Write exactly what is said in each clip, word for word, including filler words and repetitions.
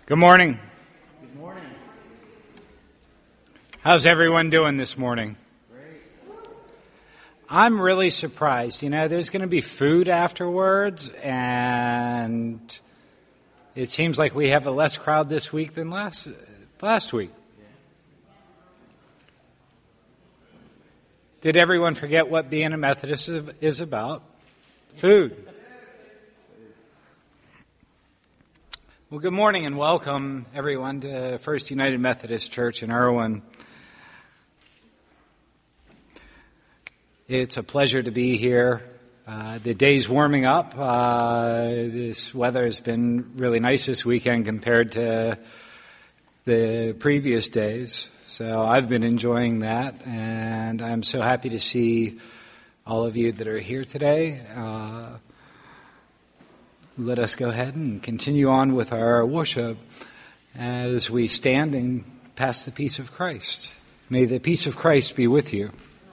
Good morning. Good morning. How's everyone doing this morning? Great. I'm really surprised. You know, there's going to be food afterwards, and it seems like we have a less crowd this week than last last week. Did everyone forget what being a Methodist is about? Food. Well, good morning and welcome, everyone, to First United Methodist Church in Irwin. It's a pleasure to be here. Uh, the day's warming up. Uh, this weather has been really nice this weekend compared to the previous days. So I've been enjoying that, and I'm so happy to see all of you that are here today. Uh, Let us go ahead and continue on with our worship as we stand and pass the peace of Christ. May the peace of Christ be with you.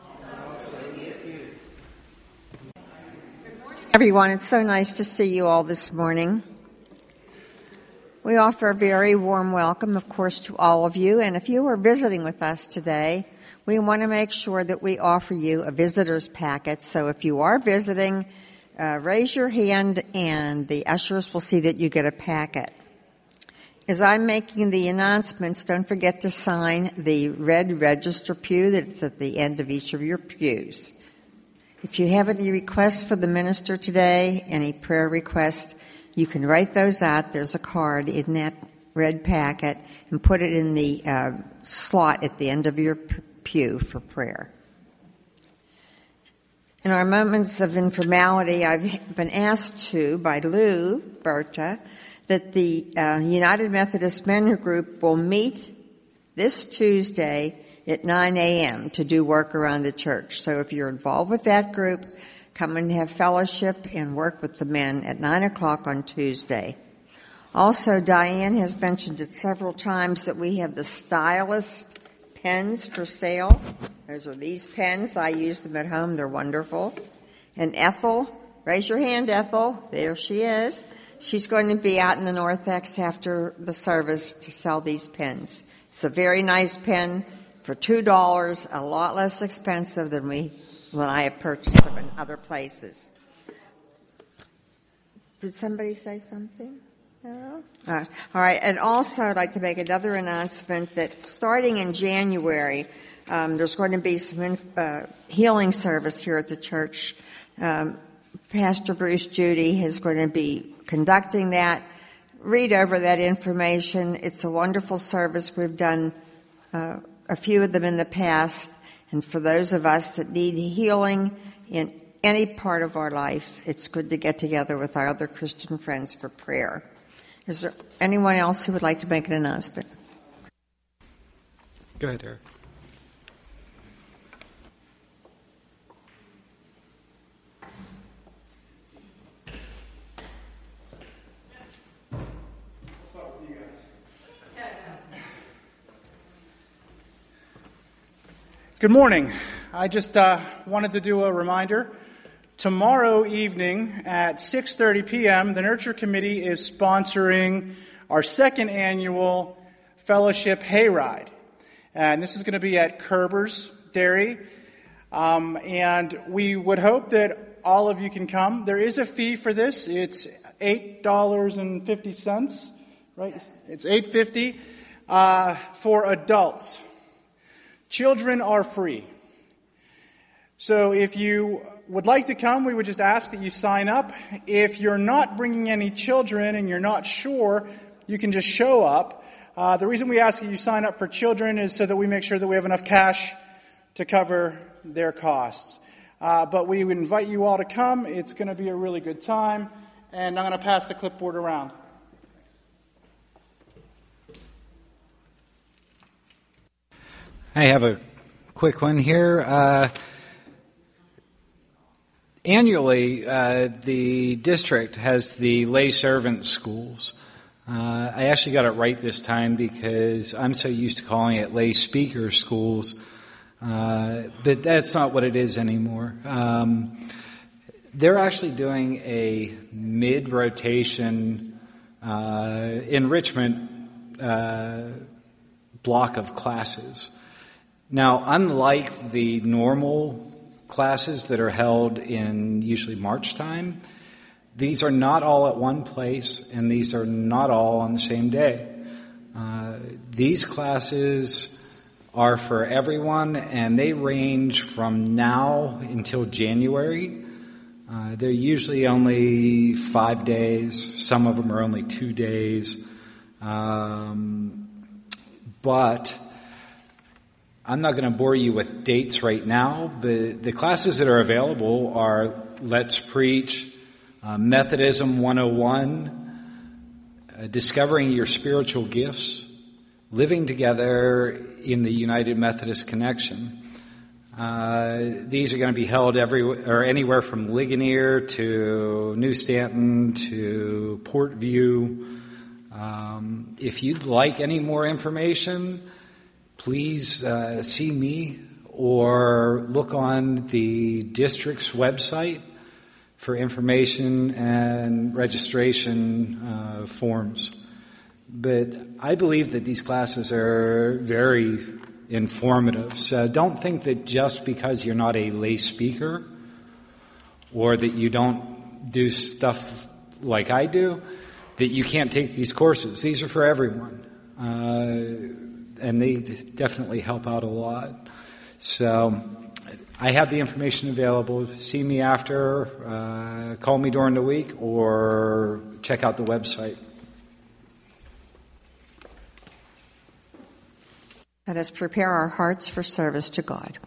Good morning, everyone. It's so nice to see you all this morning. We offer a very warm welcome, of course, to all of you. And if you are visiting with us today, we want to make sure that we offer you a visitor's packet. So if you are visiting, Uh, raise your hand, and the ushers will see that you get a packet. As I'm making the announcements, don't forget to sign the red register pew that's at the end of each of your pews. If you have any requests for the minister today, any prayer requests, you can write those out. There's a card in that red packet, and put it in the uh, slot at the end of your pew for prayer. In our moments of informality, I've been asked to, by Lou Berta, that the uh, United Methodist Men Group will meet this Tuesday at nine a.m. to do work around the church. So if you're involved with that group, come and have fellowship and work with the men at nine o'clock on Tuesday. Also, Diane has mentioned it several times that we have the Stylist pens for sale. Those are these pens. I use them at home. They're wonderful. And Ethel, raise your hand, Ethel. There she is. She's going to be out in the Northex after the service to sell these pens. It's a very nice pen for two dollars, a lot less expensive than we than I have purchased them in other places. Did somebody say something? No? Uh, all right. And also, I'd like to make another announcement that starting in January, Um, there's going to be some uh, healing service here at the church. Um, Pastor Bruce Judy is going to be conducting that. Read over that information. It's a wonderful service. We've done uh, a few of them in the past. And for those of us that need healing in any part of our life, it's good to get together with our other Christian friends for prayer. Is there anyone else who would like to make an announcement? Go ahead, Eric. Good morning. I just uh, wanted to do a reminder. Tomorrow evening at six thirty p.m., the Nurture Committee is sponsoring our second annual Fellowship Hayride. And this is going to be at Kerber's Dairy. Um, and we would hope that all of you can come. There is a fee for this. It's eight dollars and fifty cents, right? It's eight dollars and fifty cents uh, for adults. Children are free. So if you would like to come, we would just ask that you sign up. If you're not bringing any children and you're not sure, you can just show up. Uh, the reason we ask that you sign up for children is so that we make sure that we have enough cash to cover their costs. Uh, but we would invite you all to come. It's going to be a really good time. And I'm going to pass the clipboard around. I have a quick one here. Uh, annually, uh, the district has the lay servant schools. Uh, I actually got it right this time because I'm so used to calling it lay speaker schools, uh, but that's not what it is anymore. Um, they're actually doing a mid-rotation uh, enrichment uh, block of classes. Now, unlike the normal classes that are held in usually March time, these are not all at one place, and these are not all on the same day. Uh, these classes are for everyone, and they range from now until January. Uh, they're usually only five days. Some of them are only two days. Um, but I'm not going to bore you with dates right now, but the classes that are available are Let's Preach, uh, Methodism one oh one, uh, Discovering Your Spiritual Gifts, Living Together in the United Methodist Connection. Uh, these are going to be held every, or anywhere from Ligonier to New Stanton to Portview. Um, if you'd like any more information, please uh, see me or look on the district's website for information and registration uh, forms. But I believe that these classes are very informative. So don't think that just because you're not a lay speaker or that you don't do stuff like I do, that you can't take these courses. These are for everyone. Uh, and they definitely help out a lot. So I have the information available. See me after, uh, call me during the week, or check out the website. Let us prepare our hearts for service to God.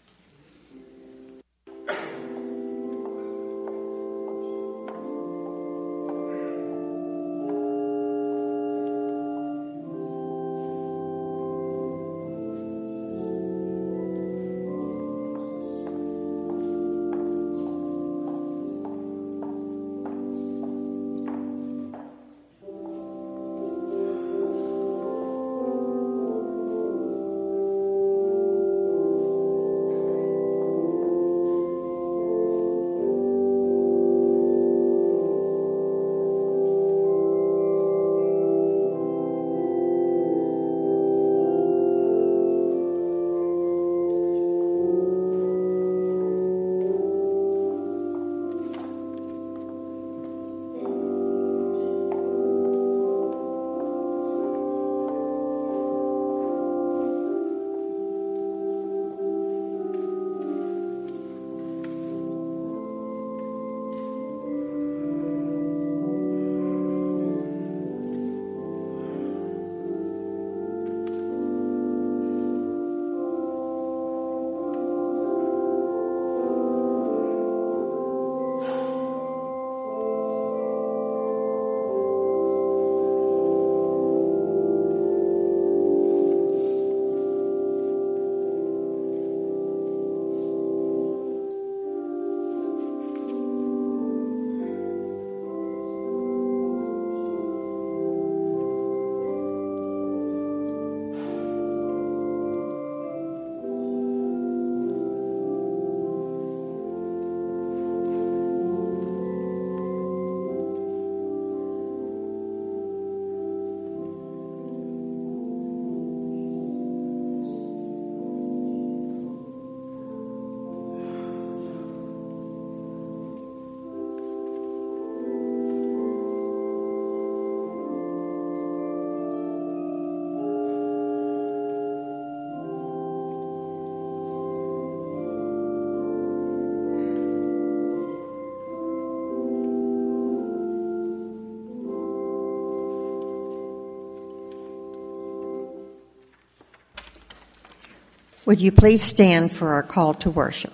Would you please stand for our call to worship?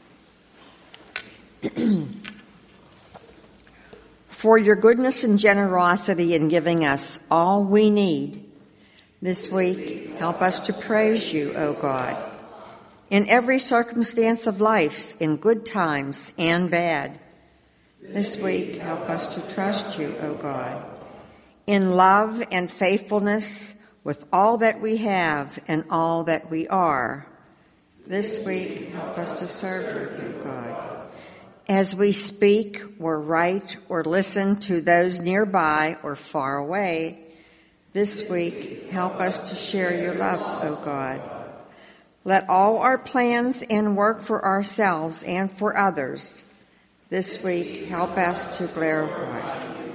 For your goodness and generosity in giving us all we need this week, help us to praise you, O God, in every circumstance of life, in good times and bad. This week, help us to trust you, O God, in love and faithfulness with all that we have and all that we are. This week, help us to serve you, God. As we speak or write or listen to those nearby or far away, This week, help us to share your love, O God. Let all our plans and work for ourselves and for others this week help us to glorify.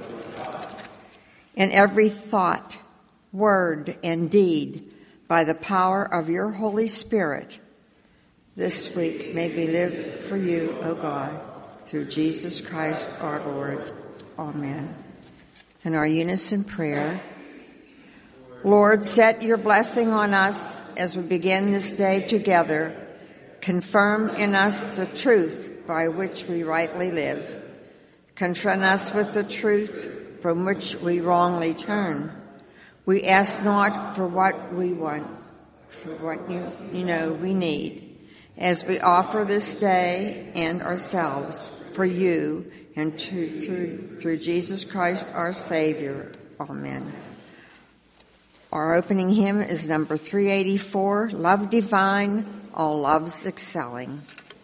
In every thought, word, and deed, by the power of your Holy Spirit, this week may be lived for you, O God, through Jesus Christ our Lord. Amen. In our unison prayer, Lord, set your blessing on us as we begin this day together. Confirm in us the truth by which we rightly live. Confront us with the truth from which we wrongly turn. We ask not for what we want, for what you, you know we need, as we offer this day and ourselves for you and to, through, through Jesus Christ our Savior. Amen. Our opening hymn is number three eighty-four, Love Divine, All Loves Excelling.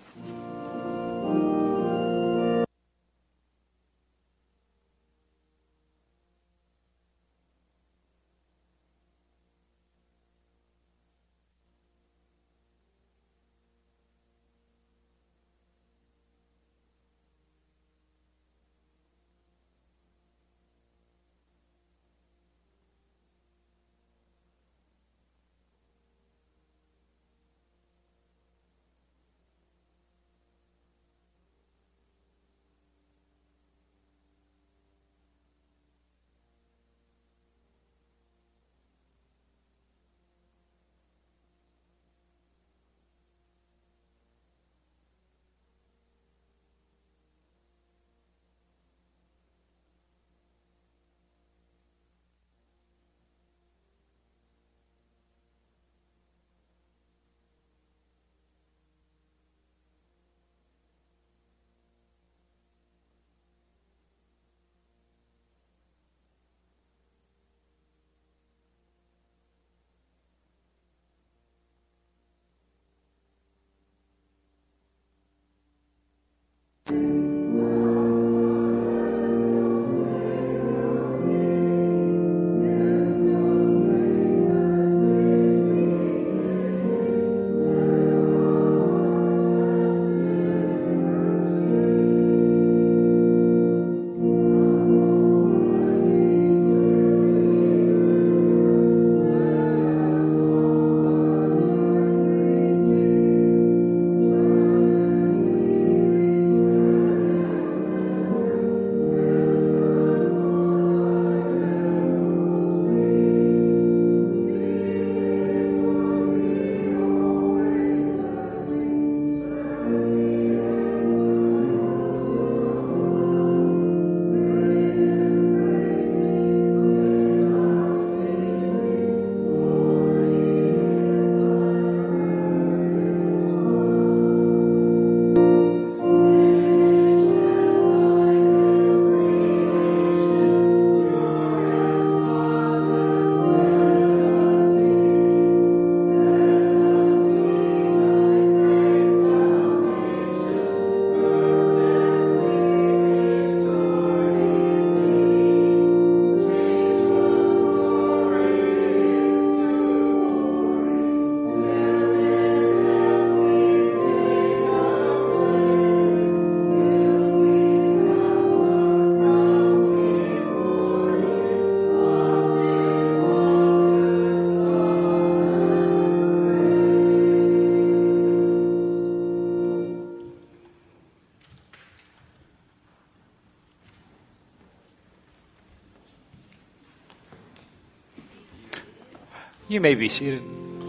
You may be seated.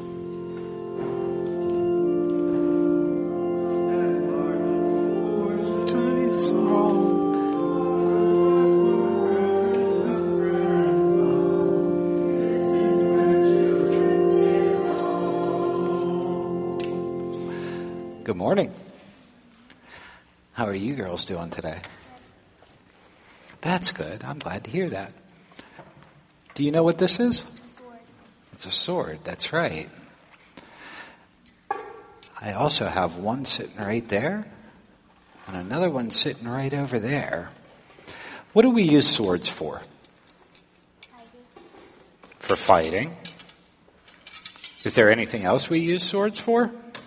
Good morning. How are you girls doing today? That's good. I'm glad to hear that. Do you know what this is? It's a sword, that's right. I also have one sitting right there and another one sitting right over there. What do we use swords for? Fighting. for fighting. Is there anything else we use swords for?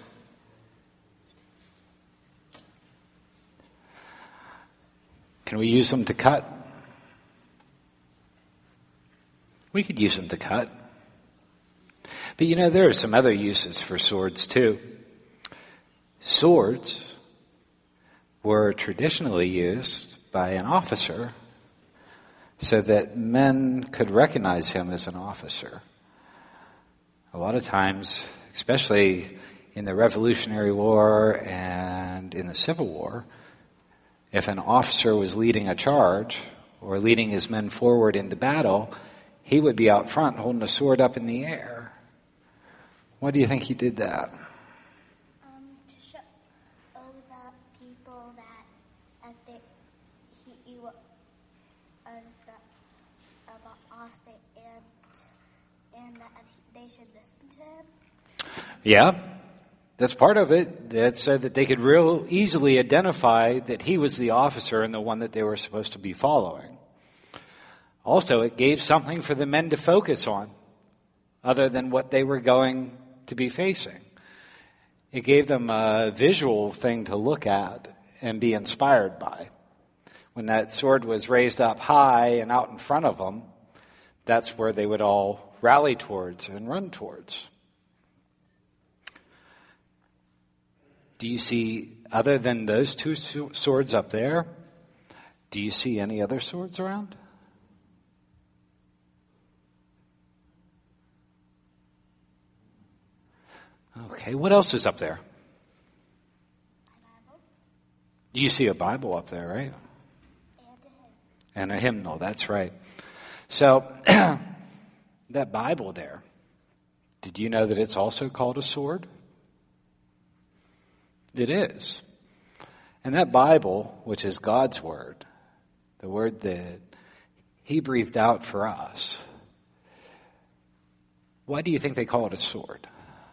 Can we use them to cut? We could use them to cut. But you know, there are some other uses for swords too. Swords were traditionally used by an officer so that men could recognize him as an officer. A lot of times, especially in the Revolutionary War and in the Civil War, if an officer was leading a charge or leading his men forward into battle, he would be out front holding a sword up in the air. Why do you think he did that? Um, to show the people that, that they, he, he was the boss and, and that they should listen to him. Yeah, that's part of it. That so that they could real easily identify that he was the officer and the one that they were supposed to be following. Also, it gave something for the men to focus on other than what they were going to be facing. It gave them a visual thing to look at and be inspired by. When that sword was raised up high and out in front of them, that's where they would all rally towards and run towards. Do you see, other than those two swords up there, do you see any other swords around? Okay, what else is up there? You see a Bible up there, right? And a hymnal, that's right. So, that Bible there, did you know that it's also called a sword? It is. And that Bible, which is God's word, the word that he breathed out for us, why do you think they call it a sword?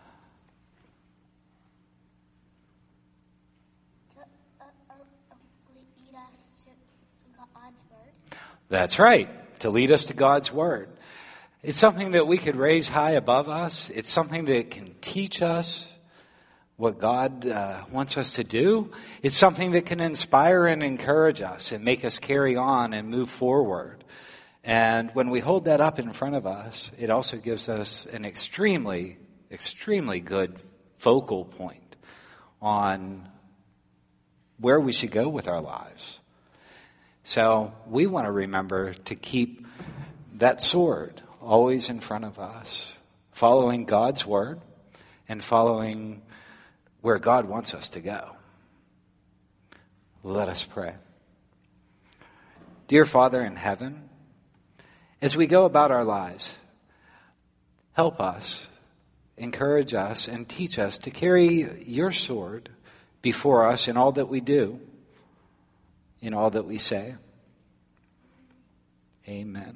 That's right, to lead us to God's Word. It's something that we could raise high above us. It's something that can teach us what God uh, wants us to do. It's something that can inspire and encourage us and make us carry on and move forward. And when we hold that up in front of us, it also gives us an extremely, extremely good focal point on where we should go with our lives. So we want to remember to keep that sword always in front of us, following God's word and following where God wants us to go. Let us pray. Dear Father in heaven, as we go about our lives, help us, encourage us, and teach us to carry your sword before us in all that we do, in all that we say. Amen.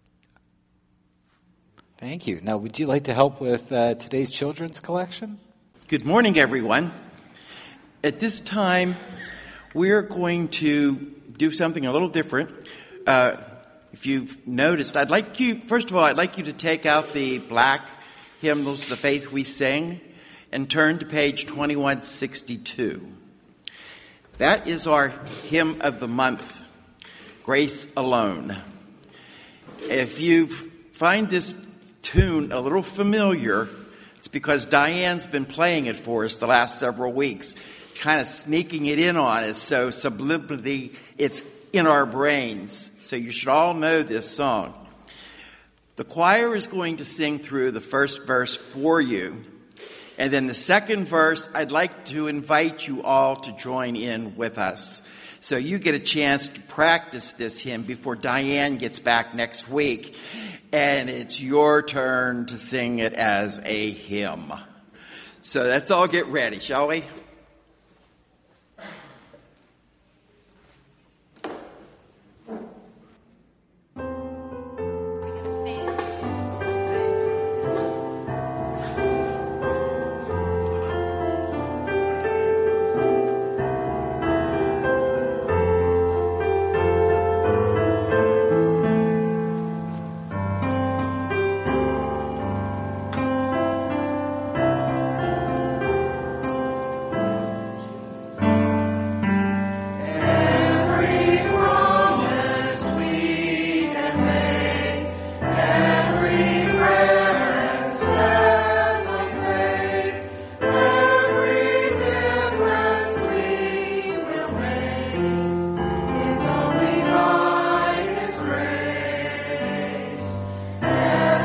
Thank you. Now, would you like to help with uh, today's children's collection? Good morning, everyone. At this time, we're going to do something a little different. Uh, if you've noticed, I'd like you, first of all, I'd like you to take out the black hymnals, The Faith We Sing, and turn to page twenty-one sixty-two. That is our hymn of the month, Grace Alone. If you find this tune a little familiar, it's because Diane's been playing it for us the last several weeks, kind of sneaking it in on us, so subliminally it's in our brains. So you should all know this song. The choir is going to sing through the first verse for you. And then the second verse, I'd like to invite you all to join in with us. So you get a chance to practice this hymn before Diane gets back next week. And it's your turn to sing it as a hymn. So let's all get ready, shall we?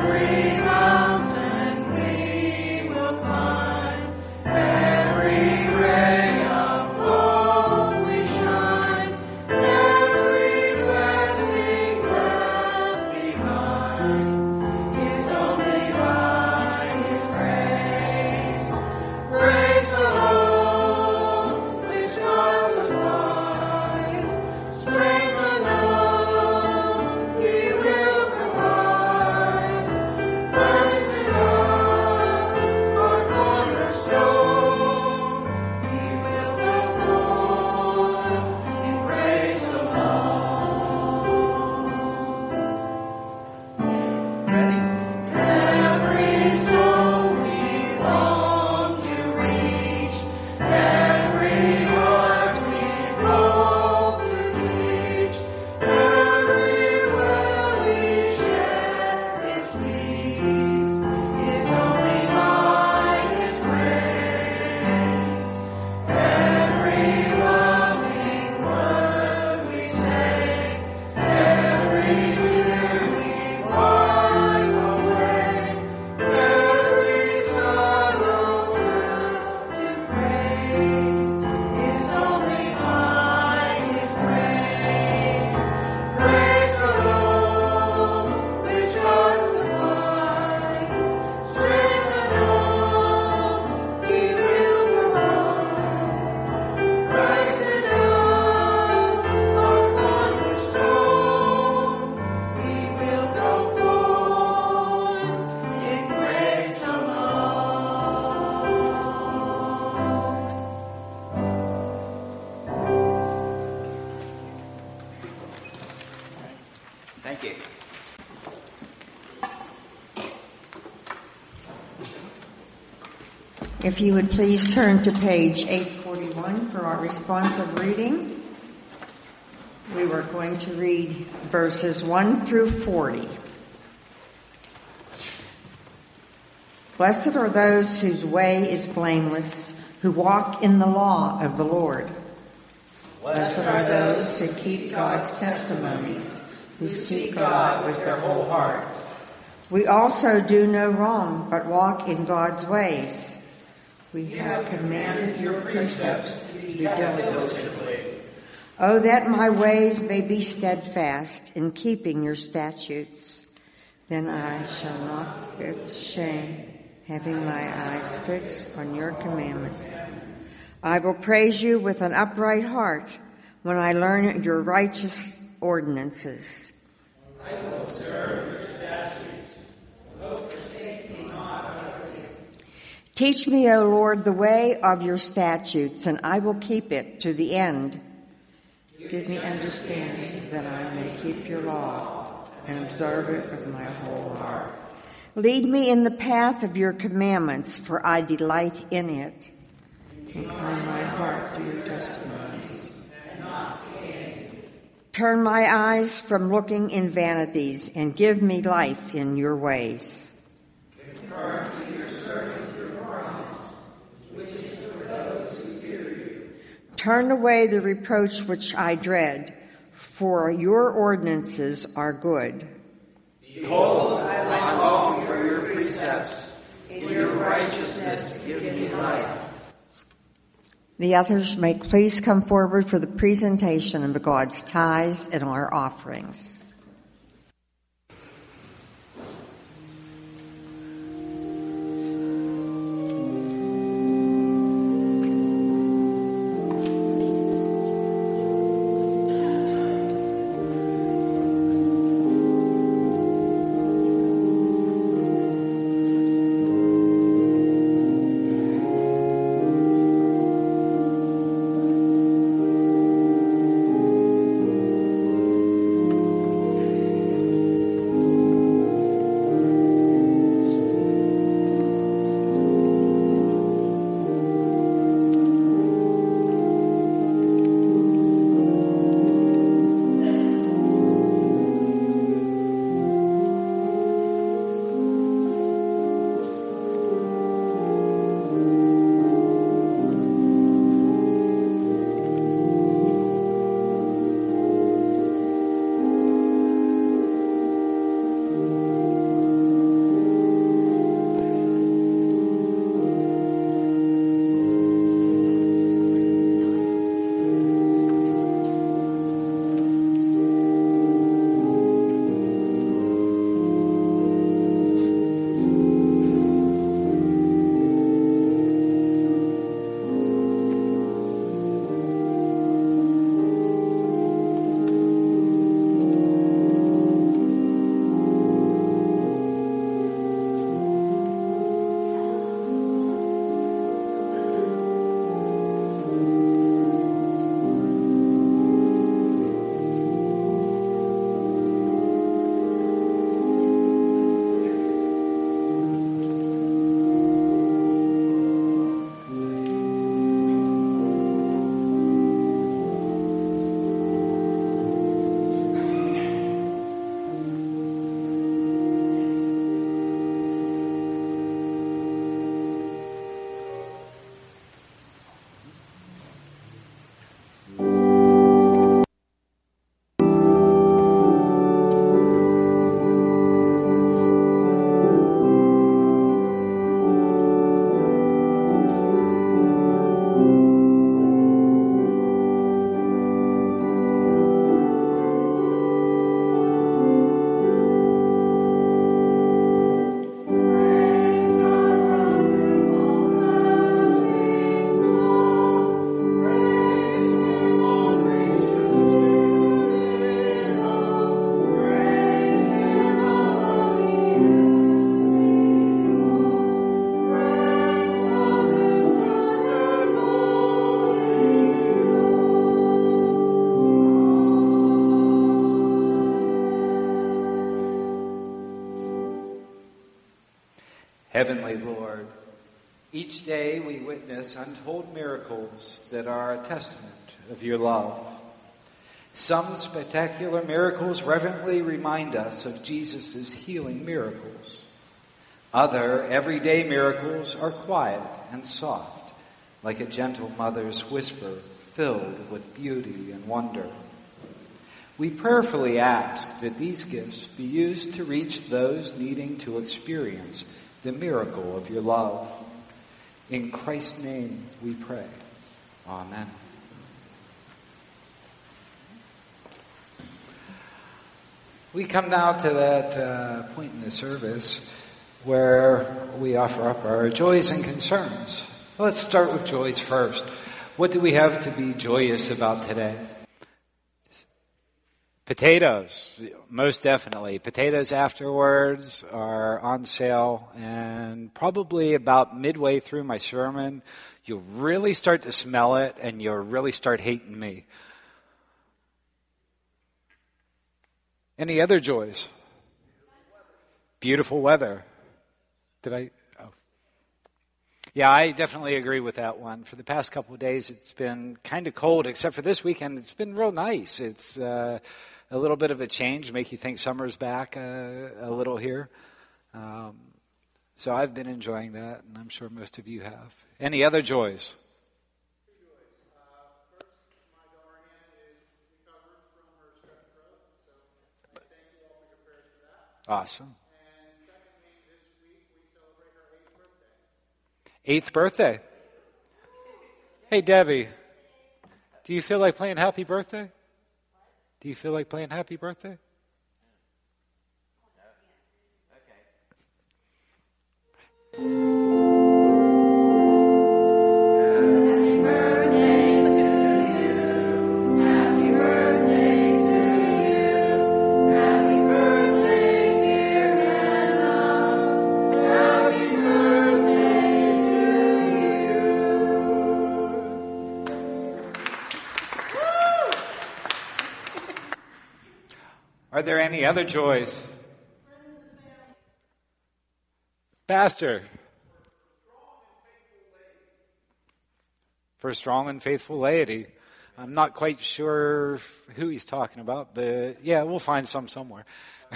Thank you. If you would please turn to page eight forty-one for our responsive reading. We were going to read verses one through forty. Blessed are those whose way is blameless, who walk in the law of the Lord. Blessed are those who keep God's testimonies, who seek God with their whole heart. We also do no wrong, but walk in God's ways. We have commanded your precepts to be done diligently. Oh, that my ways may be steadfast in keeping your statutes. Then I shall not be ashamed, having my eyes fixed on your commandments. I will praise you with an upright heart when I learn your righteous ordinances. I will observe your statutes. Oh, forsake me not utterly. Teach me, O Lord, the way of your statutes, and I will keep it to the end. Give me understanding that I may keep your law and observe it with my whole heart. Lead me in the path of your commandments, for I delight in it. Incline my heart to your testimonies. Turn my eyes from looking in vanities, and give me life in your ways. Confirm to your servant your promise, which is for those who fear you. Turn away the reproach which I dread, for your ordinances are good. Behold, I long for your precepts. In your righteousness give me life. The others may please come forward for the presentation of God's tithes and our offerings. Heavenly Lord, each day we witness untold miracles that are a testament of your love. Some spectacular miracles reverently remind us of Jesus' healing miracles. Other everyday miracles are quiet and soft, like a gentle mother's whisper filled with beauty and wonder. We prayerfully ask that these gifts be used to reach those needing to experience the miracle of your love. In Christ's name we pray. Amen. We come now to that uh, point in the service where we offer up our joys and concerns. Let's start with joys first. What do we have to be joyous about today? Potatoes, most definitely. Potatoes afterwards are on sale, and probably about midway through my sermon, you'll really start to smell it, and you'll really start hating me. Any other joys? Beautiful weather. Did I? Oh. Yeah, I definitely agree with that one. For the past couple of days, it's been kind of cold, except for this weekend. It's been real nice. It's uh, a little bit of a change, make you think summer's back uh, a little here. Um, so I've been enjoying that, and I'm sure most of you have. Any other joys? Two joys. Uh, first, my daughter Anna is recovered from her strep throat, so I thank you all for your prayers for that. Awesome. And secondly, this week we celebrate our eighth birthday. Eighth birthday. Hey, Debbie, do you feel like playing Happy Birthday? Do you feel like playing Happy Birthday? Are there any other joys? Pastor. For strong and faithful laity. I'm not quite sure who he's talking about, but yeah, we'll find some somewhere.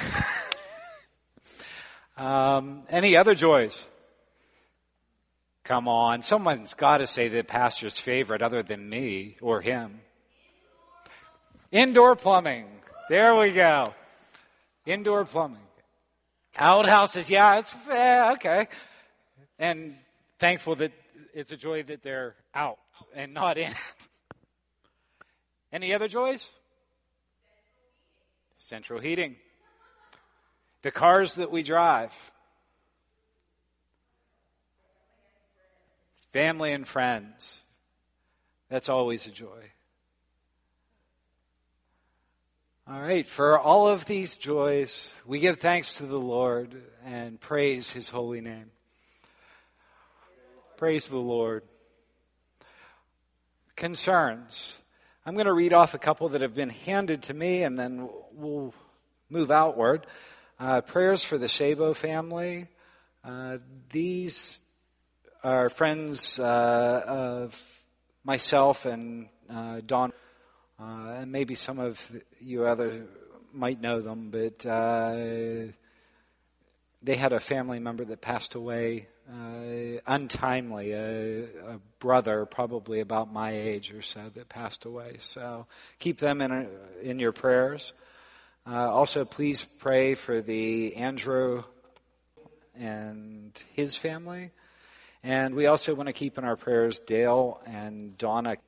um, any other joys? Come on, someone's got to say the pastor's favorite other than me or him. Indoor plumbing. There we go. Indoor plumbing. Outhouses, yeah, it's eh, okay. And thankful that it's a joy that they're out and not in. Any other joys? Central heating. The cars that we drive. Family and friends. That's always a joy. All right, for all of these joys, we give thanks to the Lord and praise his holy name. Praise the Lord. Concerns. I'm going to read off a couple that have been handed to me, and then we'll move outward. Uh, prayers for the Sabo family. Uh, these are friends uh, of myself and uh, Don. Uh, and maybe some of you others might know them, but uh, they had a family member that passed away uh, untimely, a, a brother probably about my age or so that passed away. So keep them in, in your prayers. Uh, also, please pray for the Andrew and his family. And we also want to keep in our prayers Dale and Donna.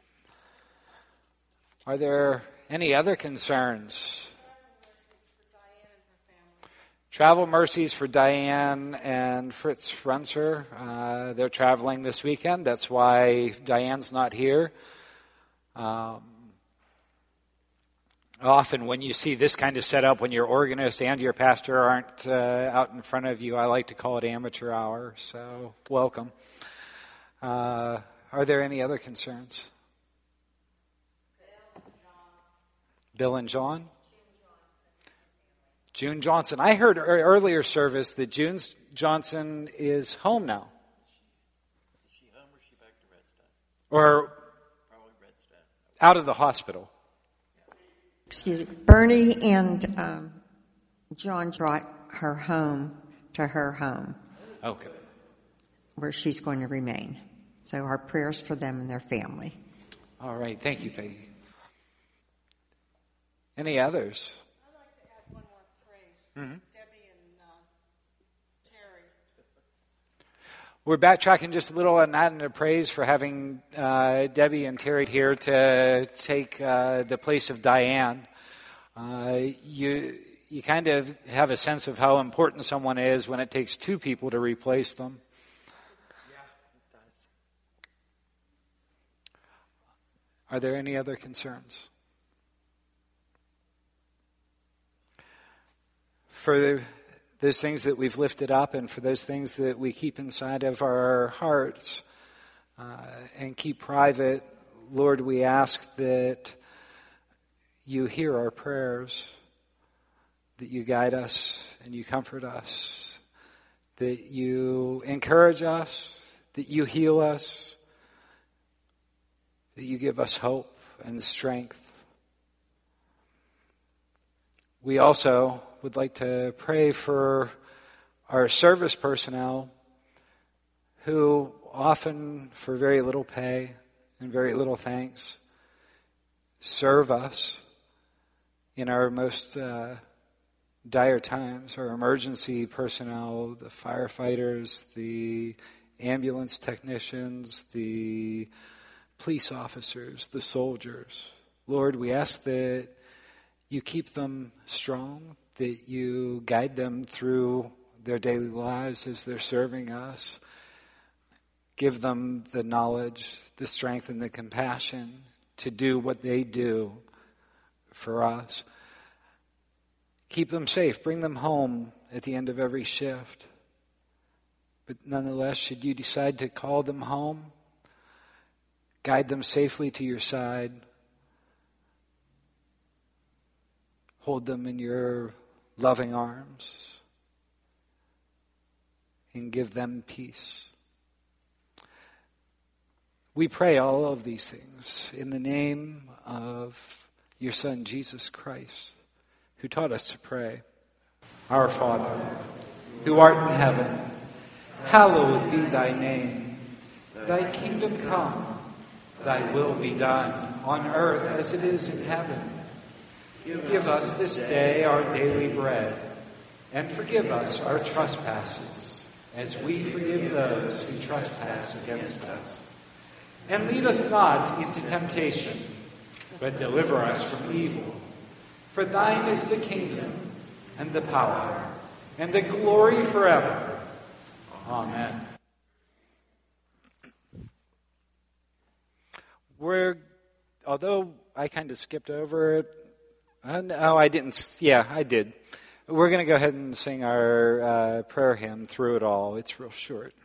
Are there any other concerns? Travel mercies for Diane and Fritz Runzer. Uh, they're traveling this weekend. That's why Diane's not here. Um, often when you see this kind of setup, when your organist and your pastor aren't uh, out in front of you, I like to call it amateur hour. So welcome. Uh, are there any other concerns? Bill and John? June Johnson. I heard er- earlier service that June Johnson is home now. Is she home or is she back to Redstone? Or Probably Redstone. out of the hospital. Excuse me. Bernie and um, John brought her home to her home, Okay. where she's going to remain. So our prayers for them and their family. All right. Thank you, Peggy. Any others? I'd like to add one more praise. Mm-hmm. Debbie and uh, Terry. We're backtracking just a little and adding a praise for having uh, Debbie and Terry here to take uh, the place of Diane. Uh, you you kind of have a sense of how important someone is when it takes two people to replace them. Yeah, it does. Are there any other concerns? For the, those things that we've lifted up and for those things that we keep inside of our hearts uh, and keep private, Lord, we ask that you hear our prayers, that you guide us and you comfort us, that you encourage us, that you heal us, that you give us hope and strength. We also would like to pray for our service personnel who often, for very little pay and very little thanks, serve us in our most uh, dire times. Our emergency personnel, the firefighters, the ambulance technicians, the police officers, the soldiers. Lord, we ask that you keep them strong, that you guide them through their daily lives as they're serving us. Give them the knowledge, the strength, and the compassion to do what they do for us. Keep them safe. Bring them home at the end of every shift. But nonetheless, should you decide to call them home, guide them safely to your side. Hold them in your loving arms and give them peace. We pray all of these things in the name of your Son, Jesus Christ, who taught us to pray. Our Father, who art in heaven, hallowed be thy name. Thy kingdom come, thy will be done on earth as it is in heaven. Give us this day our daily bread, and forgive us our trespasses, as we forgive those who trespass against us. And lead us not into temptation, but deliver us from evil. For thine is the kingdom, and the power, and the glory forever. Amen. We're, although I kind of skipped over it, Uh, no, I didn't. Yeah, I did. We're going to go ahead and sing our uh, prayer hymn through it all. It's real short.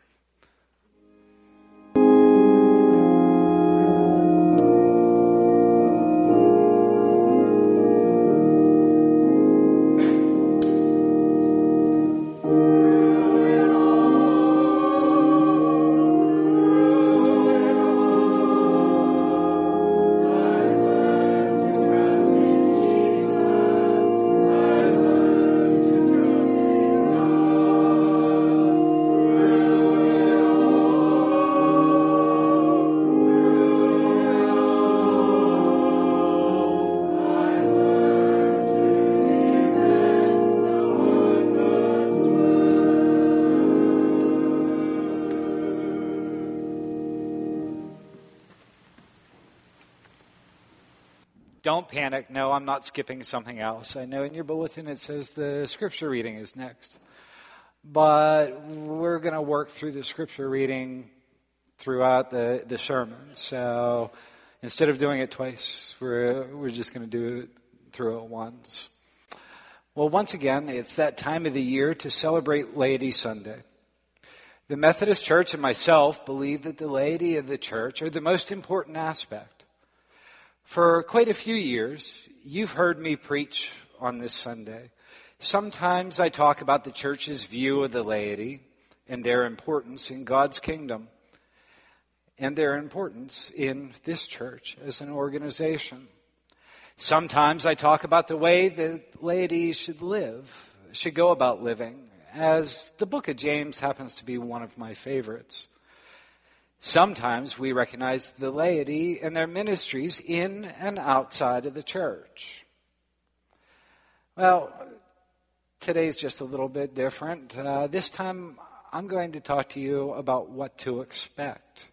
Don't panic. No, I'm not skipping something else. I know in your bulletin it says the scripture reading is next. But we're going to work through the scripture reading throughout the, the sermon. So instead of doing it twice, we're, we're just going to do it through it once. Well, once again, it's that time of the year to celebrate Laity Sunday. The Methodist Church and myself believe that the laity of the church are the most important aspect. For quite a few years, you've heard me preach on this Sunday, Sometimes I talk about the church's view of the laity and their importance in God's kingdom and their importance in this church as an organization. Sometimes I talk about the way the laity should live, should go about living, as the book of James happens to be one of my favorites. Sometimes we recognize the laity and their ministries in and outside of the church. Well, today's just a little bit different. Uh, this time I'm going to talk to you about what to expect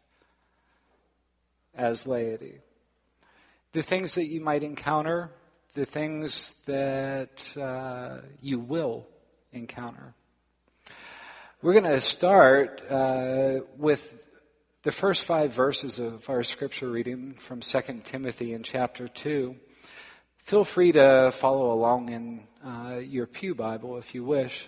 as laity. The things that you might encounter, the things that uh, you will encounter. We're going to start uh, with the first five verses of our scripture reading from Second Timothy in chapter two. Feel free to follow along in uh, your pew Bible if you wish.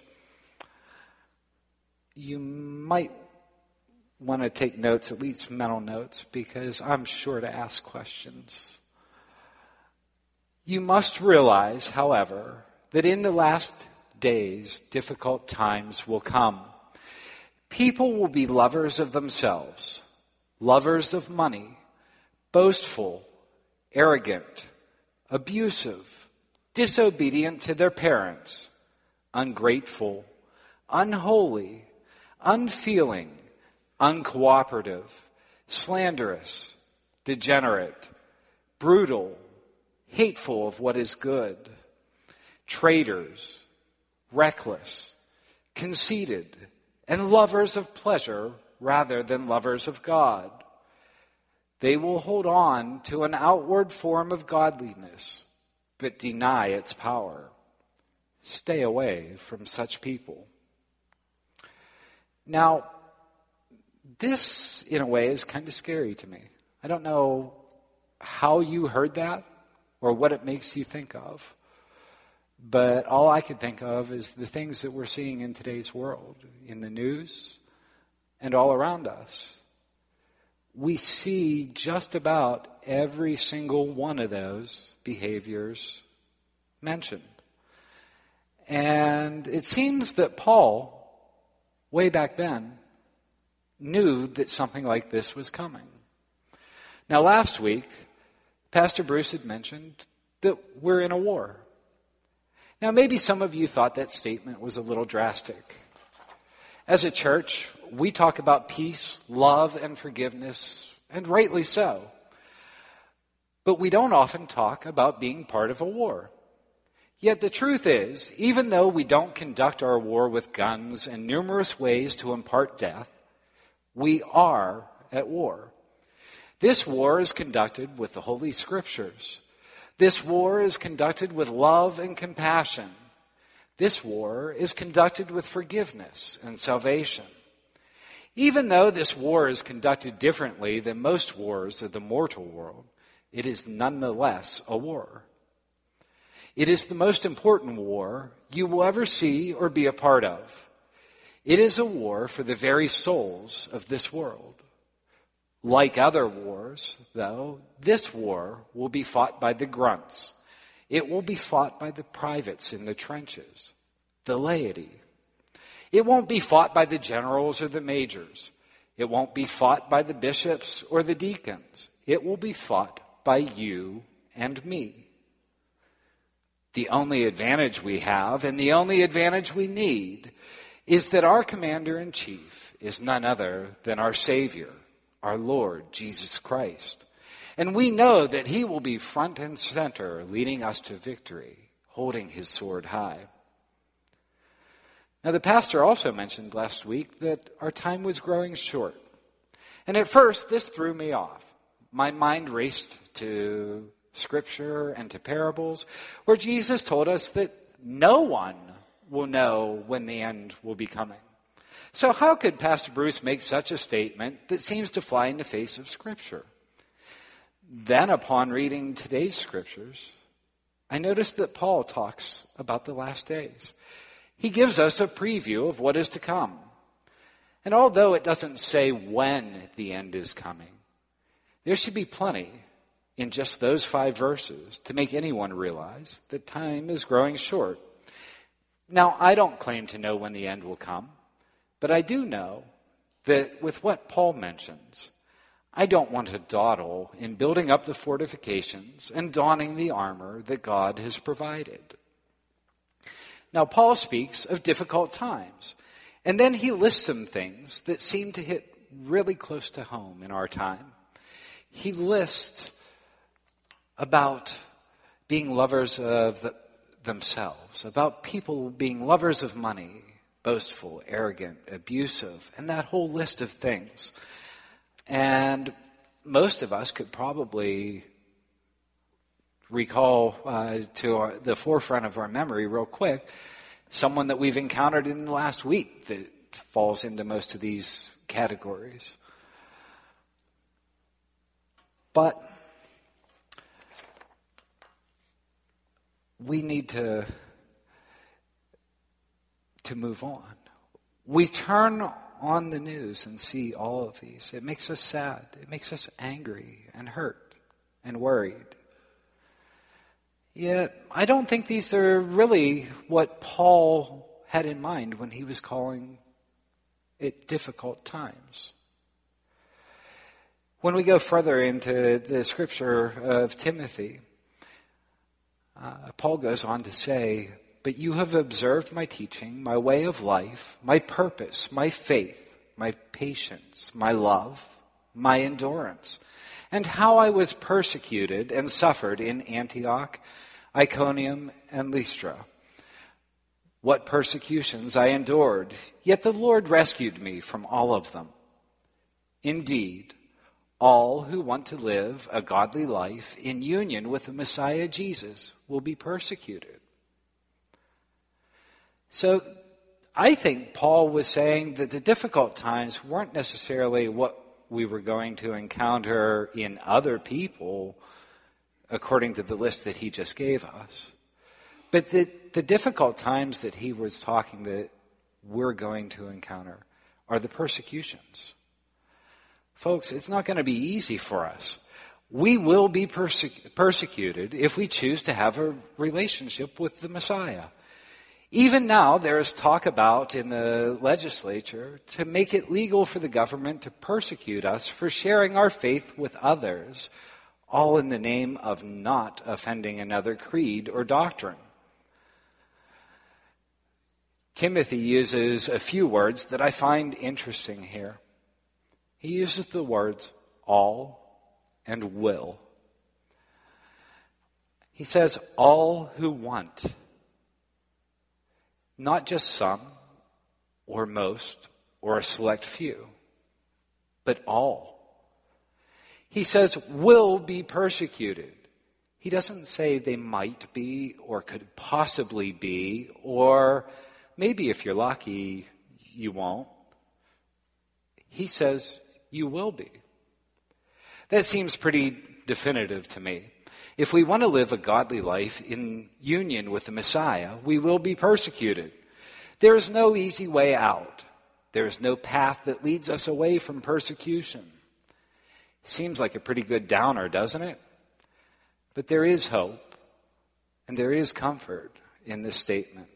You might want to take notes, at least mental notes, because I'm sure to ask questions. You must realize, however, that in the last days, difficult times will come. People will be lovers of themselves, lovers of money, boastful, arrogant, abusive, disobedient to their parents, ungrateful, unholy, unfeeling, uncooperative, slanderous, degenerate, brutal, hateful of what is good, traitors, reckless, conceited, and lovers of pleasure rather than lovers of God. They will hold on to an outward form of godliness, but deny its power. Stay away from such people. Now, this, in a way, is kind of scary to me. I don't know how you heard that or what it makes you think of. But all I can think of is the things that we're seeing in today's world, in the news and all around us. We see just about every single one of those behaviors mentioned. And it seems that Paul, way back then, knew that something like this was coming. Now, last week, Pastor Bruce had mentioned that we're in a war. Now, maybe some of you thought that statement was a little drastic. As a church, we talk about peace, love, and forgiveness, and rightly so. But we don't often talk about being part of a war. Yet the truth is, even though we don't conduct our war with guns and numerous ways to impart death, we are at war. This war is conducted with the Holy Scriptures. This war is conducted with love and compassion. This war is conducted with forgiveness and salvation. Even though this war is conducted differently than most wars of the mortal world, it is nonetheless a war. It is the most important war you will ever see or be a part of. It is a war for the very souls of this world. Like other wars, though, this war will be fought by the grunts. It will be fought by the privates in the trenches, the laity. It won't be fought by the generals or the majors. It won't be fought by the bishops or the deacons. It will be fought by you and me. The only advantage we have, and the only advantage we need, is that our commander-in-chief is none other than our Savior, our Lord Jesus Christ. And we know that he will be front and center, leading us to victory, holding his sword high. Now, the pastor also mentioned last week that our time was growing short. And at first, this threw me off. My mind raced to Scripture and to parables, where Jesus told us that no one will know when the end will be coming. So how could Pastor Bruce make such a statement that seems to fly in the face of Scripture? Then, upon reading today's Scriptures, I noticed that Paul talks about the last days. He gives us a preview of what is to come. And although it doesn't say when the end is coming, there should be plenty in just those five verses to make anyone realize that time is growing short. Now, I don't claim to know when the end will come, but I do know that with what Paul mentions, I don't want to dawdle in building up the fortifications and donning the armor that God has provided. Now, Paul speaks of difficult times, and then he lists some things that seem to hit really close to home in our time. He lists about being lovers of the, themselves, about people being lovers of money, boastful, arrogant, abusive, and that whole list of things. And most of us could probably recall uh, to our, the forefront of our memory real quick someone that we've encountered in the last week that falls into most of these categories. But we need to, to move on. We turn on the news and see all of these. It makes us sad. It makes us angry and hurt and worried. Yet, I don't think these are really what Paul had in mind when he was calling it difficult times. When we go further into the scripture of Timothy, uh, Paul goes on to say, "But you have observed my teaching, my way of life, my purpose, my faith, my patience, my love, my endurance, and how I was persecuted and suffered in Antioch, Iconium, and Lystra. What persecutions I endured, yet the Lord rescued me from all of them. Indeed, all who want to live a godly life in union with the Messiah Jesus will be persecuted." So I think Paul was saying that the difficult times weren't necessarily what we were going to encounter in other people according to the list that he just gave us. But the, the difficult times that he was talking that we're going to encounter are the persecutions. Folks, it's not going to be easy for us. We will be perse- persecuted if we choose to have a relationship with the Messiah. Even now, there is talk about in the legislature to make it legal for the government to persecute us for sharing our faith with others, all in the name of not offending another creed or doctrine. Timothy uses a few words that I find interesting here. He uses the words all and will. He says all who want. Not just some, or most, or a select few, but all. He says will be persecuted. He doesn't say they might be, or could possibly be, or maybe if you're lucky, you won't. He says you will be. That seems pretty definitive to me. If we want to live a godly life in union with the Messiah, we will be persecuted. There is no easy way out. There is no path that leads us away from persecution. Seems like a pretty good downer, doesn't it? But there is hope, and there is comfort in this statement.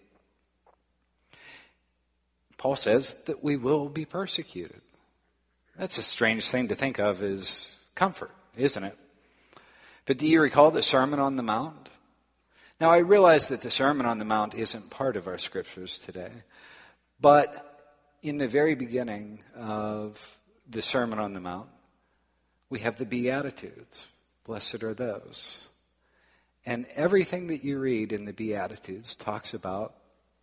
Paul says that we will be persecuted. That's a strange thing to think of as comfort, isn't it? But do you recall the Sermon on the Mount? Now, I realize that the Sermon on the Mount isn't part of our scriptures today, but in the very beginning of the Sermon on the Mount, we have the Beatitudes. Blessed are those. And everything that you read in the Beatitudes talks about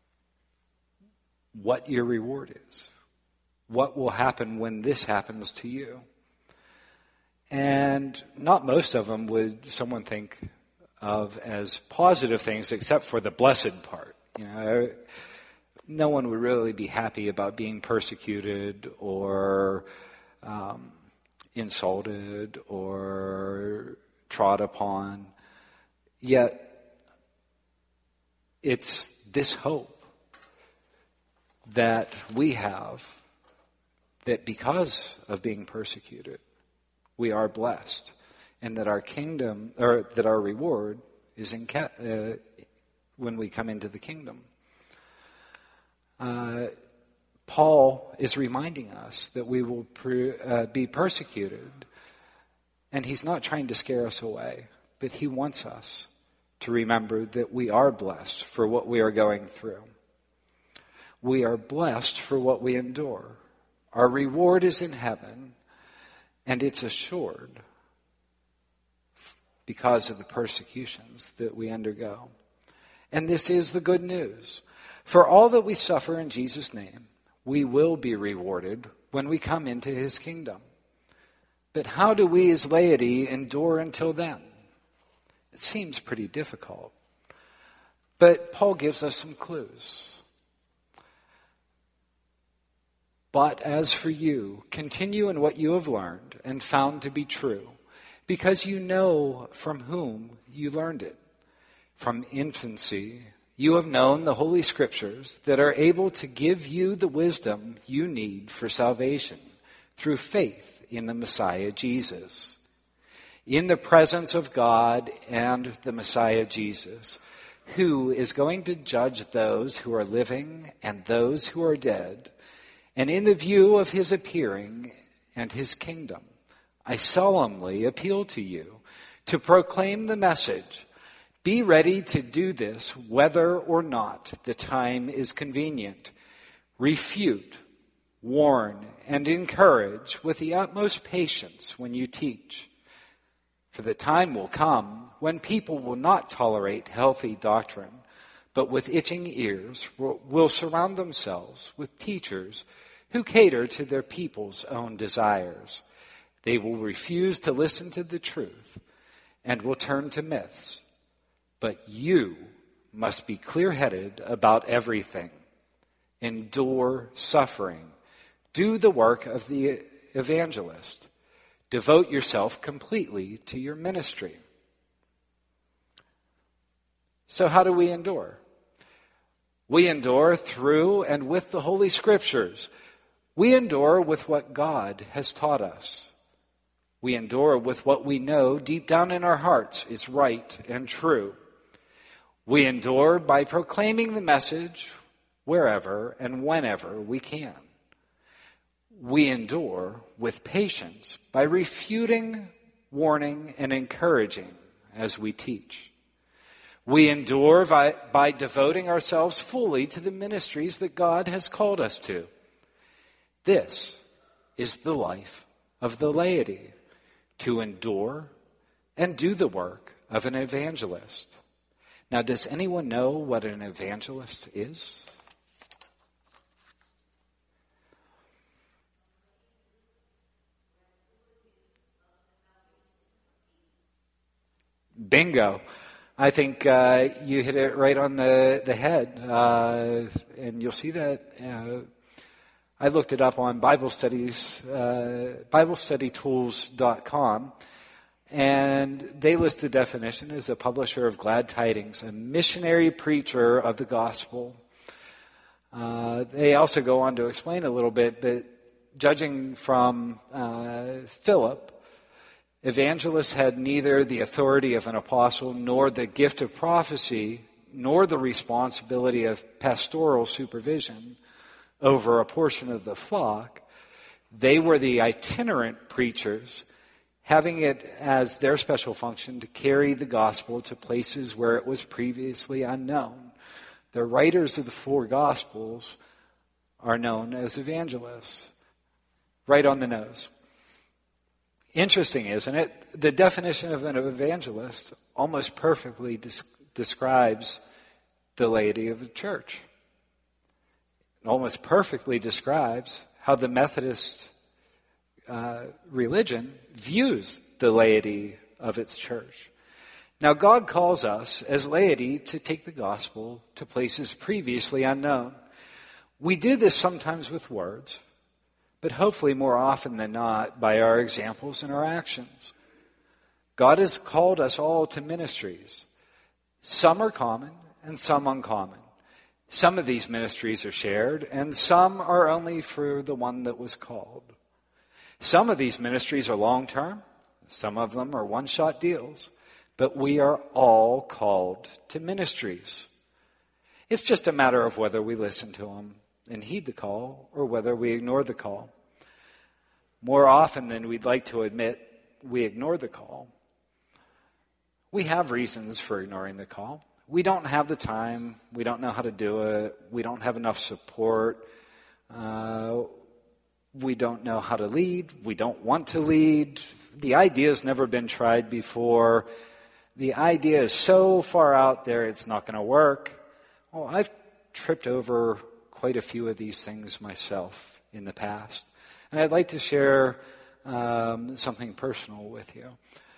what your reward is, what will happen when this happens to you. And not most of them would someone think of as positive things except for the blessed part. You know, no one would really be happy about being persecuted or um, insulted or trod upon. Yet it's this hope that we have that because of being persecuted, we are blessed, and that our kingdom, or that our reward is in ca- uh, when we come into the kingdom. Uh, Paul is reminding us that we will pre- uh, be persecuted, and he's not trying to scare us away, but he wants us to remember that we are blessed for what we are going through. We are blessed for what we endure. Our reward is in heaven, and it's assured because of the persecutions that we undergo. And this is the good news. For all that we suffer in Jesus' name, we will be rewarded when we come into his kingdom. But how do we as laity endure until then? It seems pretty difficult. But Paul gives us some clues. But as for you, continue in what you have learned and found to be true, because you know from whom you learned it. From infancy, you have known the Holy Scriptures that are able to give you the wisdom you need for salvation through faith in the Messiah Jesus. In the presence of God and the Messiah Jesus, who is going to judge those who are living and those who are dead, and in the view of his appearing and his kingdom, I solemnly appeal to you to proclaim the message. Be ready to do this whether or not the time is convenient. Refute, warn, and encourage with the utmost patience when you teach. For the time will come when people will not tolerate healthy doctrine, but with itching ears will surround themselves with teachers who cater to their people's own desires. They will refuse to listen to the truth and will turn to myths. But you must be clear-headed about everything. Endure suffering. Do the work of the evangelist. Devote yourself completely to your ministry. So how do we endure? We endure through and with the Holy Scriptures. We endure with what God has taught us. We endure with what we know deep down in our hearts is right and true. We endure by proclaiming the message wherever and whenever we can. We endure with patience by refuting, warning, and encouraging as we teach. We endure by, by devoting ourselves fully to the ministries that God has called us to. This is the life of the laity, to endure and do the work of an evangelist. Now, does anyone know what an evangelist is? Bingo. I think uh, you hit it right on the, the head. Uh, and you'll see that. Uh, I looked it up on Bible Studies, uh, Bible Study Tools dot com. And they list the definition as a publisher of glad tidings, a missionary preacher of the gospel. Uh, they also go on to explain a little bit, but judging from uh, Philip, evangelists had neither the authority of an apostle, nor the gift of prophecy, nor the responsibility of pastoral supervision over a portion of the flock. They were the itinerant preachers, having it as their special function to carry the gospel to places where it was previously unknown. The writers of the four gospels are known as evangelists. Right on the nose. Interesting, isn't it? The definition of an evangelist almost perfectly des- describes the laity of a church. It almost perfectly describes how the Methodist uh, religion views the laity of its church. Now, God calls us as laity to take the gospel to places previously unknown. We do this sometimes with words, but hopefully more often than not by our examples and our actions. God has called us all to ministries. Some are common and some uncommon. Some of these ministries are shared, and some are only for the one that was called. Some of these ministries are long-term. Some of them are one-shot deals. But we are all called to ministries. It's just a matter of whether we listen to them and heed the call, or whether we ignore the call. More often than we'd like to admit, we ignore the call. We have reasons for ignoring the call. We don't have the time. We don't know how to do it. We don't have enough support. Uh, we don't know how to lead. We don't want to lead. The idea's never been tried before. The idea is so far out there it's not going to work. Oh, I've tripped over quite a few of these things myself in the past. And I'd like to share um, something personal with you.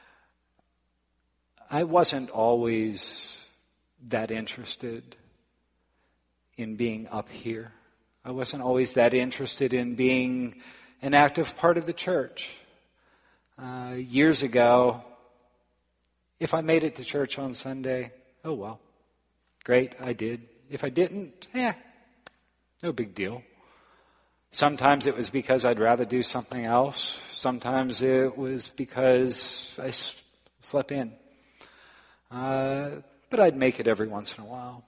I wasn't always that interested in being up here. I wasn't always that interested in being an active part of the church. Uh, years ago, if I made it to church on Sunday, oh well, great, I did. If I didn't, eh, no big deal. Sometimes it was because I'd rather do something else. Sometimes it was because I s- slept in. Uh, but I'd make it every once in a while.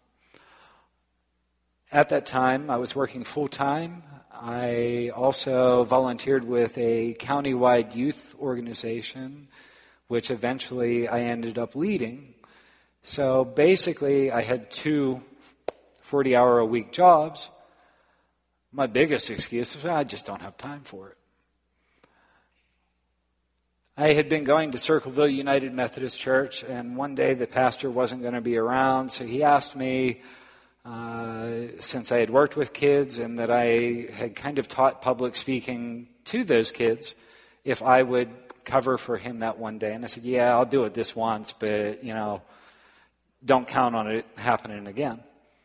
At that time, I was working full-time. I also volunteered with a countywide youth organization, which eventually I ended up leading. So basically, I had two forty-hour-a-week jobs. My biggest excuse was I just don't have time for it. I had been going to Circleville United Methodist Church, and one day the pastor wasn't going to be around, so he asked me, uh, since I had worked with kids and that I had kind of taught public speaking to those kids, if I would cover for him that one day. And I said, yeah, I'll do it this once, but, you know, don't count on it happening again.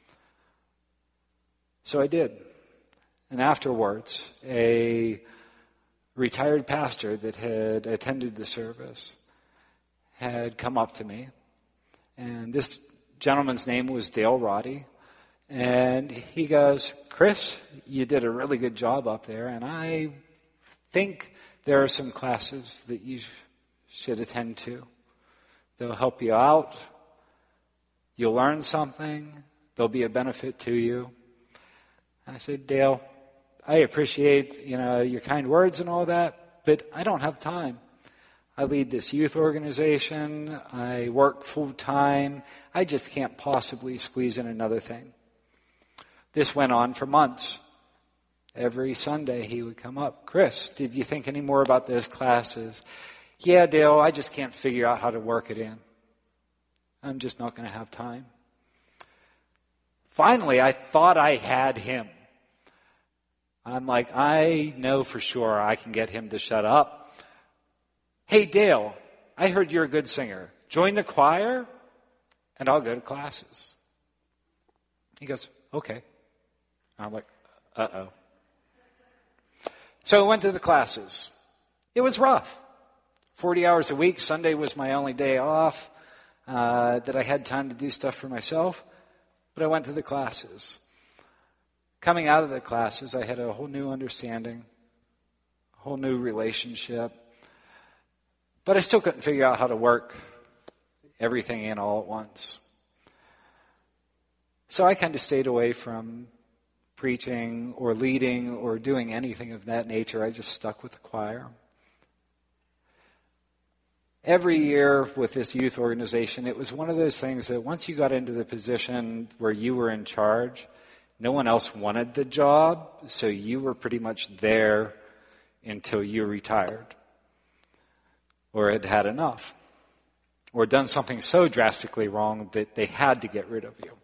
So I did. And afterwards, a retired pastor that had attended the service had come up to me. And this gentleman's name was Dale Roddy. And he goes, Chris, you did a really good job up there, and I think there are some classes that you should attend to. They'll help you out. You'll learn something. They'll be a benefit to you. And I said, Dale, I appreciate, you know, your kind words and all that, but I don't have time. I lead this youth organization. I work full time. I just can't possibly squeeze in another thing. This went on for months. Every Sunday he would come up. Chris, did you think any more about those classes? Yeah, Dale, I just can't figure out how to work it in. I'm just not going to have time. Finally, I thought I had him. I'm like, I know for sure I can get him to shut up. Hey, Dale, I heard you're a good singer. Join the choir, and I'll go to classes. He goes, okay. I'm like, uh-oh. So I went to the classes. It was rough. forty hours a week. Sunday was my only day off uh, that I had time to do stuff for myself. But I went to the classes. Coming out of the classes, I had a whole new understanding, a whole new relationship. But I still couldn't figure out how to work everything in all at once. So I kind of stayed away from preaching or leading or doing anything of that nature. I just stuck with the choir. Every year with this youth organization, it was one of those things that once you got into the position where you were in charge, no one else wanted the job, so you were pretty much there until you retired or had had enough or done something so drastically wrong that they had to get rid of you.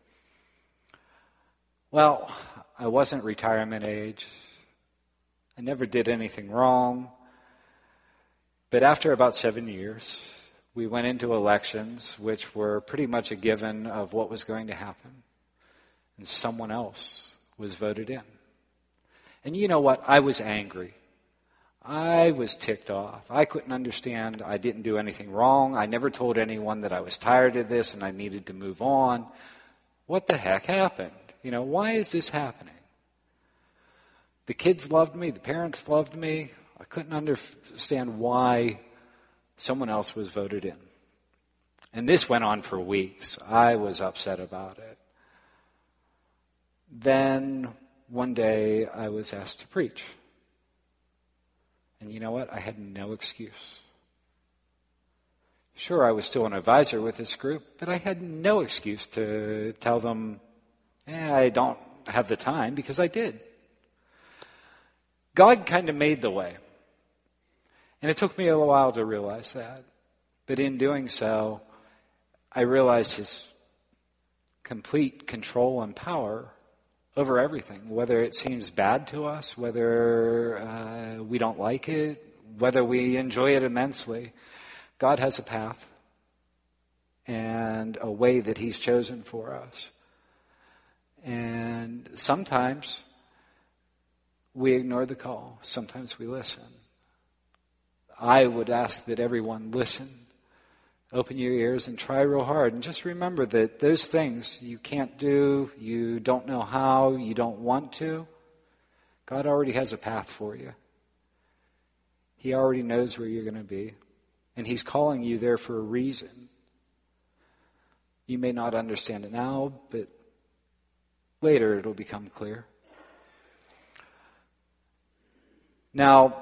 Well, I wasn't retirement age. I never did anything wrong. But after about seven years, we went into elections, which were pretty much a given of what was going to happen. And someone else was voted in. And you know what? I was angry. I was ticked off. I couldn't understand. I didn't do anything wrong. I never told anyone that I was tired of this and I needed to move on. What the heck happened? You know, why is this happening? The kids loved me. The parents loved me. I couldn't understand why someone else was voted in. And this went on for weeks. I was upset about it. Then one day I was asked to preach. And you know what? I had no excuse. Sure, I was still an advisor with this group, but I had no excuse to tell them, eh, I don't have the time, because I did. God kind of made the way. And it took me a while to realize that. But in doing so, I realized his complete control and power over everything, whether it seems bad to us, whether uh, we don't like it, whether we enjoy it immensely. God has a path and a way that he's chosen for us. And sometimes we ignore the call. Sometimes we listen. I would ask that everyone listen. Open your ears and try real hard. And just remember that those things you can't do, you don't know how, you don't want to, God already has a path for you. He already knows where you're going to be. And he's calling you there for a reason. You may not understand it now, but later it'll become clear. Now,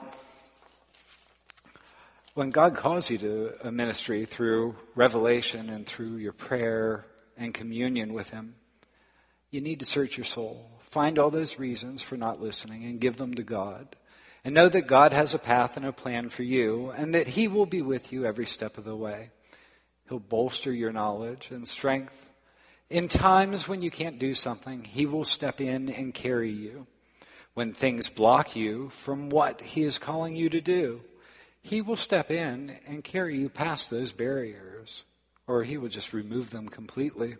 when God calls you to a ministry through revelation and through your prayer and communion with him, you need to search your soul. Find all those reasons for not listening and give them to God. And know that God has a path and a plan for you, and that he will be with you every step of the way. He'll bolster your knowledge and strength. In times when you can't do something, he will step in and carry you. When things block you from what he is calling you to do, he will step in and carry you past those barriers, or he will just remove them completely.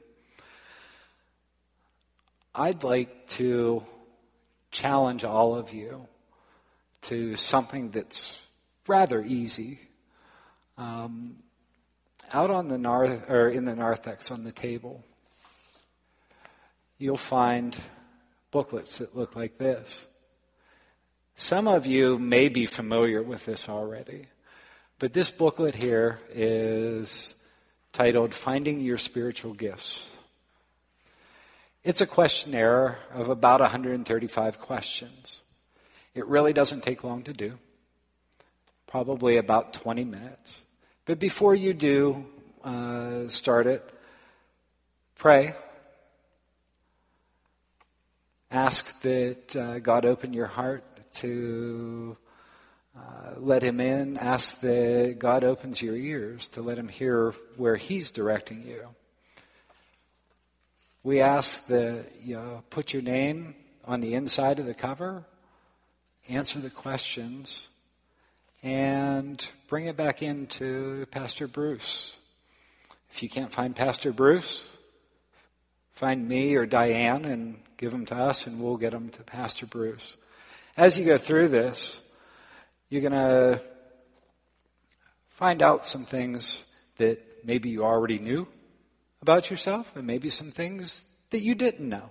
I'd like to challenge all of you to something that's rather easy. Um, out on the narth, or in the narthex on the table, you'll find booklets that look like this. Some of you may be familiar with this already, but this booklet here is titled Finding Your Spiritual Gifts. It's a questionnaire of about one hundred thirty-five questions. It really doesn't take long to do, probably about twenty minutes. But before you do uh, start it, pray. Ask that uh, God open your heart to uh, let him in. Ask that God opens your ears to let him hear where he's directing you. We ask that you put your name on the inside of the cover, answer the questions, and bring it back into Pastor Bruce. If you can't find Pastor Bruce, find me or Diane and give them to us, and we'll get them to Pastor Bruce. As you go through this, you're going to find out some things that maybe you already knew about yourself, and maybe some things that you didn't know.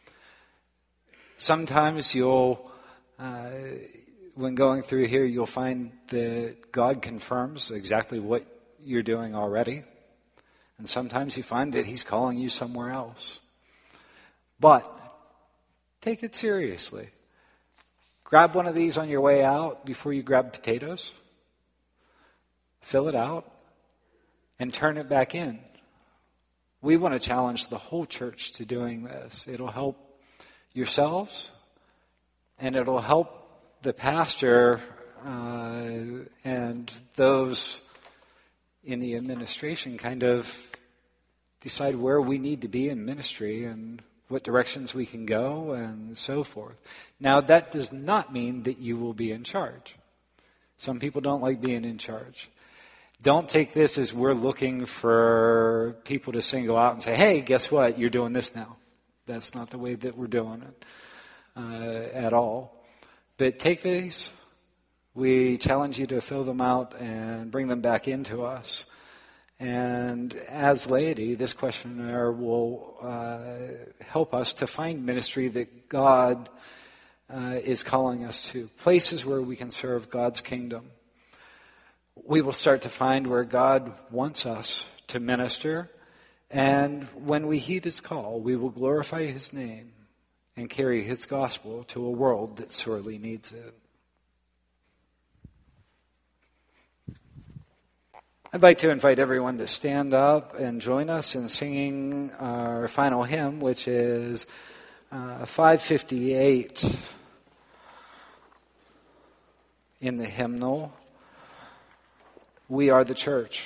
Sometimes you'll, uh, when going through here, you'll find that God confirms exactly what you're doing already. And sometimes you find that he's calling you somewhere else. But take it seriously. Grab one of these on your way out before you grab potatoes. Fill it out and turn it back in. We want to challenge the whole church to doing this. It'll help yourselves, and it'll help the pastor uh, and those in the administration kind of decide where we need to be in ministry and what directions we can go and so forth. Now, that does not mean that you will be in charge. Some people don't like being in charge. Don't take this as we're looking for people to single out and say, hey, guess what? You're doing this now. That's not the way that we're doing it uh, at all. But take these. We challenge you to fill them out and bring them back into us. And as laity, this questionnaire will uh, help us to find ministry that God uh, is calling us to, places where we can serve God's kingdom. We will start to find where God wants us to minister, and when we heed his call, we will glorify his name and carry his gospel to a world that sorely needs it. I'd like to invite everyone to stand up and join us in singing our final hymn, which is uh, five fifty-eight in the hymnal, We Are the Church.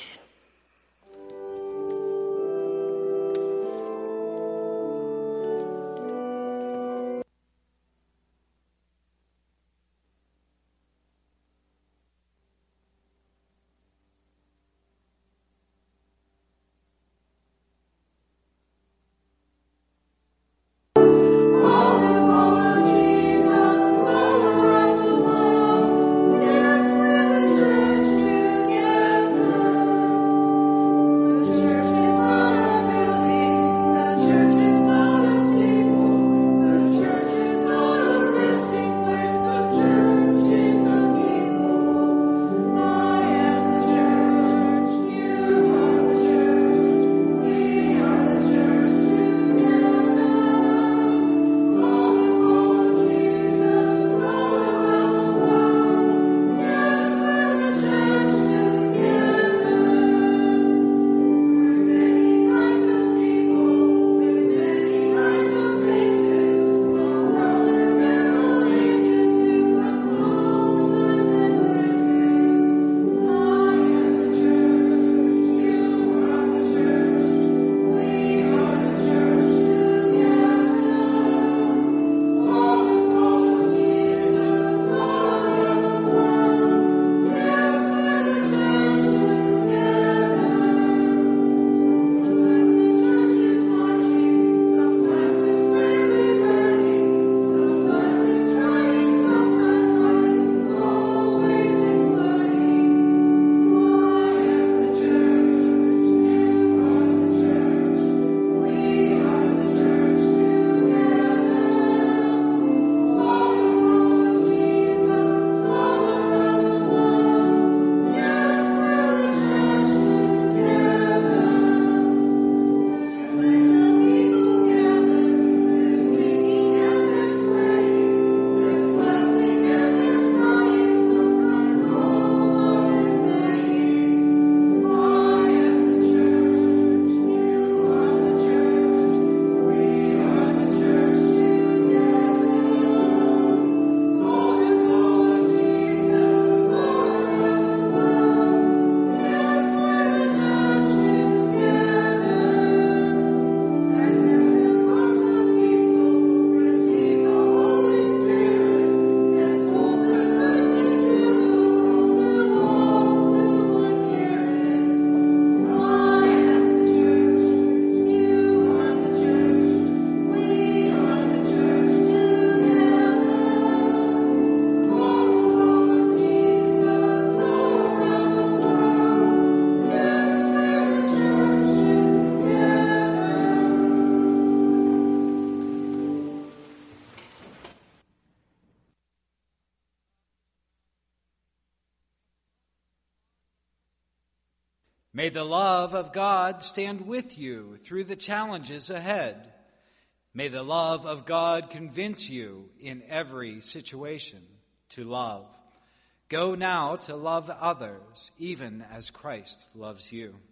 May the love of God stand with you through the challenges ahead. May the love of God convince you in every situation to love. Go now to love others, even as Christ loves you.